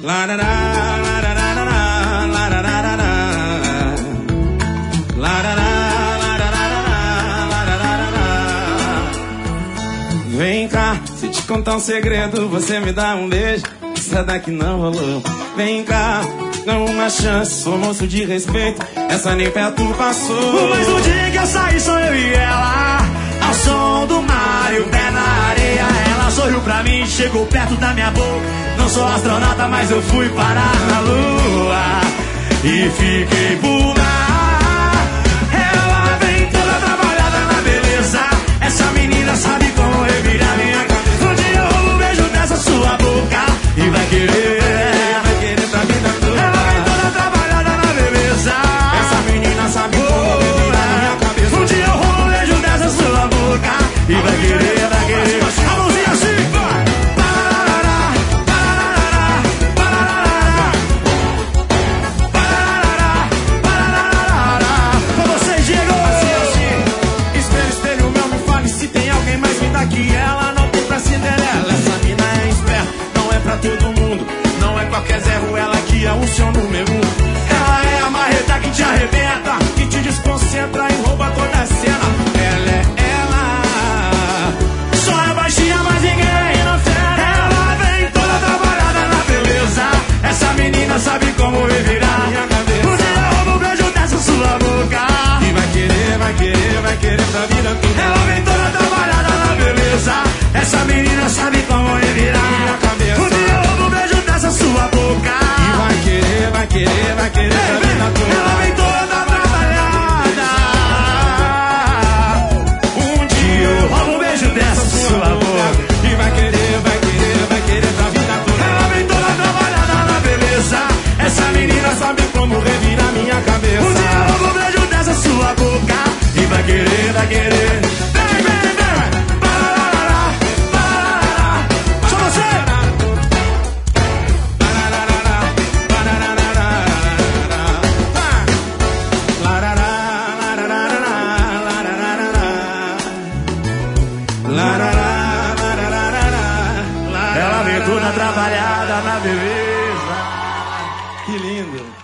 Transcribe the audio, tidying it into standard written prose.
Vem cá, se te contar um segredo, você me dá um beijo. Essa daqui não rolou. Vem cá, dá uma chance, sou moço de respeito. Essa nem perto passou. Mas no dia que eu saí, só eu e ela, ao som do mar e o pé na areia. Ela sorriu pra mim, chegou perto da minha boca. Não sou astronauta, mas eu fui parar na lua e fiquei por lá. Ela vem toda trabalhada na beleza. Essa menina sabe como revirar minha cabeça. Um dia eu roubo um beijo dessa sua boca e vai querer pra vida toda. Ela vem toda trabalhada na beleza. Essa menina sabe como revirar minha cabeça. Um dia eu roubo um beijo dessa sua boca e vai querer. A mãozinha assim, vai. Com vocês, Diego. Assim. Espelho, espelho meu, me fale se tem alguém mais linda que ela. Não tem pra Cinderela. Essa mina é esperta, não é pra todo mundo. Não é qualquer Zé Ruela que é o seu número 1. Ela é a marreta que te arrebenta, Que te desconcentra e rouba toda a cena. Ela é ela. só é baixinha, mas ninguém não fera. Ela vem toda trabalhada na beleza. Essa menina sabe como revirar minha cabeça. Um dia eu roubo um beijo dessa sua boca E vai querer pra vida toda. ela vem toda trabalhada na beleza. Essa menina sabe como revirar minha cabeça. Um dia eu roubo um beijo dessa sua boca E vai querer pra vida toda. ela vem toda trabalhada. Um dia eu roubo um beijo dessa sua boca E vai querer pra vida toda. ela vem toda trabalhada na beleza. Essa menina sabe Como revirar minha cabeça. um dia eu roubo um beijo dessa sua boca e vai querer. Vem, vem. Parará, parará. Só você. Ela vem toda trabalhada na beleza. Que lindo.